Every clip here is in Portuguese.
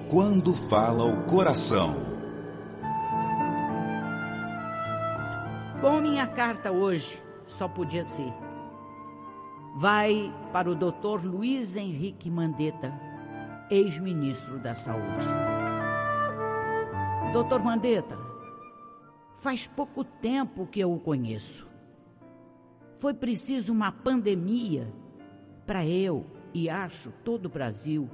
Quando fala o coração. Bom, minha carta hoje só podia ser. Vai para o Dr. Luiz Henrique Mandetta, ex-ministro da Saúde. Dr. Mandetta, faz pouco tempo que eu o conheço. Foi preciso uma pandemia para eu, e acho todo o Brasil,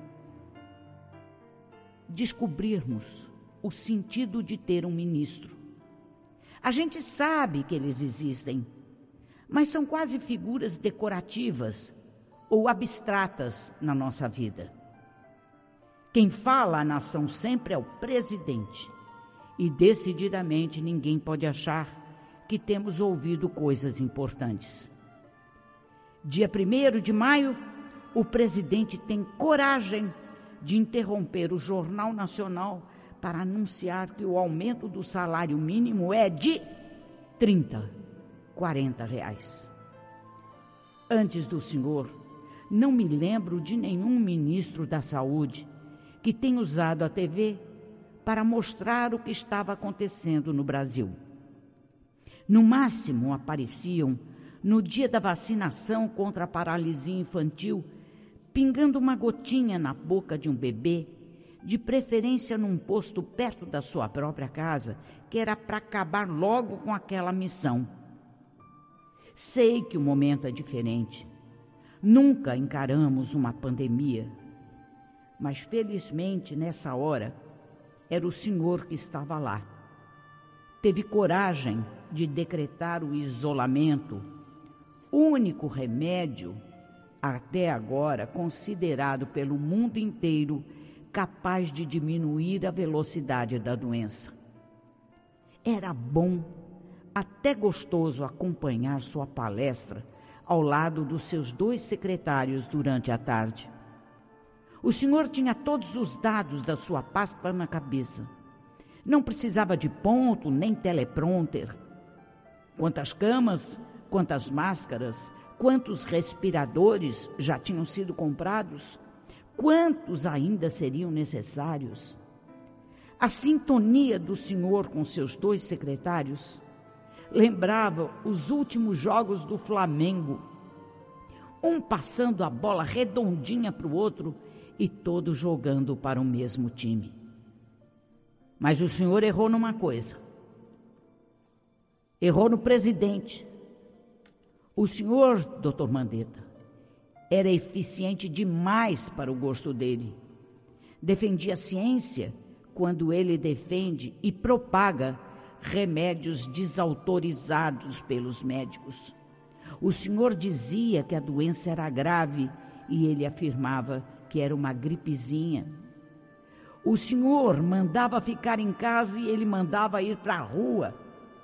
descobrirmos o sentido de ter um ministro. A gente sabe que eles existem, mas são quase figuras decorativas ou abstratas na nossa vida. Quem fala à nação sempre é o presidente, e decididamente ninguém pode achar que temos ouvido coisas importantes. Dia 1º de maio, o presidente tem coragem de interromper o Jornal Nacional para anunciar que o aumento do salário mínimo é de R$ 40. Antes do senhor, não me lembro de nenhum ministro da Saúde que tenha usado a TV para mostrar o que estava acontecendo no Brasil. No máximo, apareciam no dia da vacinação contra a paralisia infantil, pingando uma gotinha na boca de um bebê, de preferência num posto perto da sua própria casa, que era para acabar logo com aquela missão. Sei que o momento é diferente. Nunca encaramos uma pandemia. Mas, felizmente, nessa hora, era o senhor que estava lá. Teve coragem de decretar o isolamento, único remédio, até agora considerado pelo mundo inteiro, capaz de diminuir a velocidade da doença. Era bom, até gostoso acompanhar sua palestra ao lado dos seus 2 secretários durante a tarde. O senhor tinha todos os dados da sua pasta na cabeça. Não precisava de ponto nem teleprompter. Quantas camas, quantas máscaras, quantos respiradores já tinham sido comprados? Quantos ainda seriam necessários? A sintonia do senhor com seus 2 secretários lembrava os últimos jogos do Flamengo, um passando a bola redondinha para o outro e todos jogando para o mesmo time. Mas o senhor errou numa coisa. Errou no presidente. O senhor, doutor Mandetta, era eficiente demais para o gosto dele. Defendia a ciência quando ele defende e propaga remédios desautorizados pelos médicos. O senhor dizia que a doença era grave e ele afirmava que era uma gripezinha. O senhor mandava ficar em casa e ele mandava ir para a rua.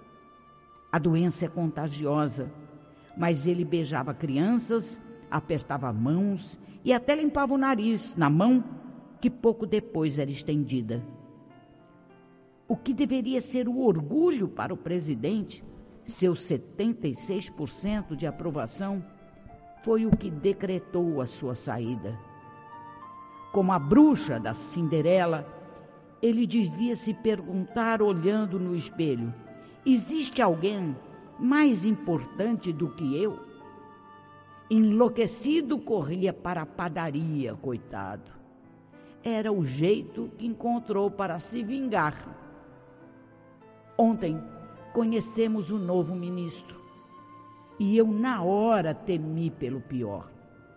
A doença é contagiosa, mas ele beijava crianças, apertava mãos e até limpava o nariz na mão que pouco depois era estendida. O que deveria ser o orgulho para o presidente, seus 76% de aprovação, foi o que decretou a sua saída. Como a bruxa da Cinderela, ele devia se perguntar olhando no espelho: existe alguém mais importante do que eu? Enlouquecido, corria para a padaria, coitado. Era o jeito que encontrou para se vingar. Ontem conhecemos o novo ministro e eu na hora temi pelo pior.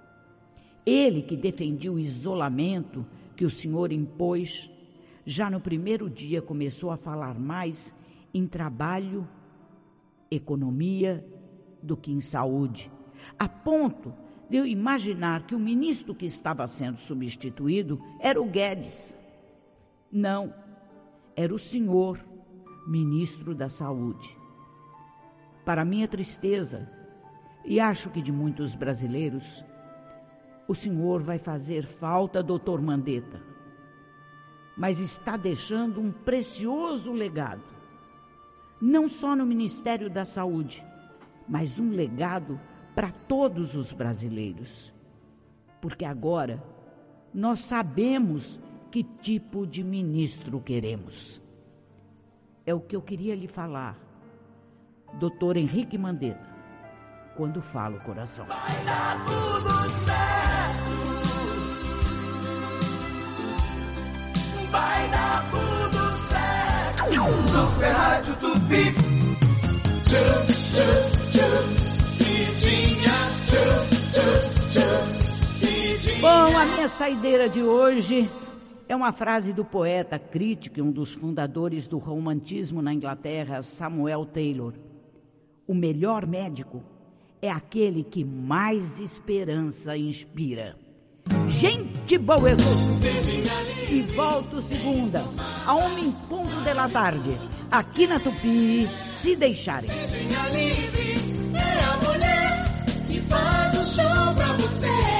Ele que defendia o isolamento que o senhor impôs, já no primeiro dia começou a falar mais em trabalho, economia, do que em saúde, a ponto de eu imaginar que o ministro que estava sendo substituído era o Guedes. Não, era o senhor, ministro da Saúde. Para minha tristeza, e acho que de muitos brasileiros, o senhor vai fazer falta, doutor Mandetta, mas está deixando um precioso legado, não só no Ministério da Saúde, mas um legado para todos os brasileiros. Porque agora nós sabemos que tipo de ministro queremos. É o que eu queria lhe falar, Dr. Henrique Mandetta, quando falo coração. Vai dar tudo certo. Vai dar tudo certo. Super Rádio Tupi. Bom, a minha saideira de hoje é uma frase do poeta, crítico e um dos fundadores do romantismo na Inglaterra, Samuel Taylor. O melhor médico é aquele que mais esperança inspira. Gente boa, eu e volto segunda, a 1:00 aqui na Tupi, se deixarem. Seja livre, é a mulher que faz o show pra você.